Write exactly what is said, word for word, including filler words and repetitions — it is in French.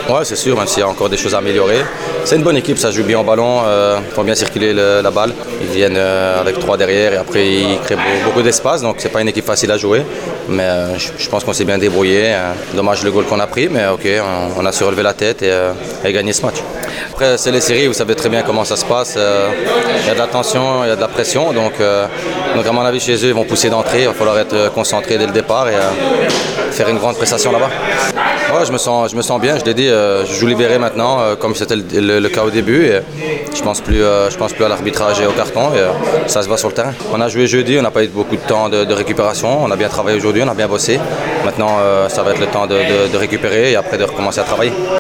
Ouais, c'est sûr, même s'il y a encore des choses à améliorer. C'est une bonne équipe, ça joue bien au ballon, euh, ils font bien circuler le, la balle. Ils viennent euh, avec trois derrière et après ils créent beaucoup, beaucoup d'espace, donc c'est pas une équipe facile à jouer. Mais euh, je, je pense qu'on s'est bien débrouillé. Euh, dommage le goal qu'on a pris, mais ok, on, on a su relever la tête et, euh, et gagner ce match. Après, c'est les séries, vous savez très bien comment ça se passe. Euh, il y a de la tension, il y a de la pression, donc, euh, donc à mon avis chez eux, ils vont pousser d'entrée. Il va falloir être concentré dès le départ et euh, faire une grande prestation là-bas. Ouais, je me sens, je me sens bien, je l'ai dit, euh, je joue libéré maintenant, euh, comme c'était le, le, le cas au début. Et je pense plus, euh, je pense plus à l'arbitrage et au carton, et euh, ça se voit sur le terrain. On a joué jeudi, on n'a pas eu beaucoup de temps de, de récupération, on a bien travaillé aujourd'hui, on a bien bossé. Maintenant, euh, ça va être le temps de, de, de récupérer et après de recommencer à travailler.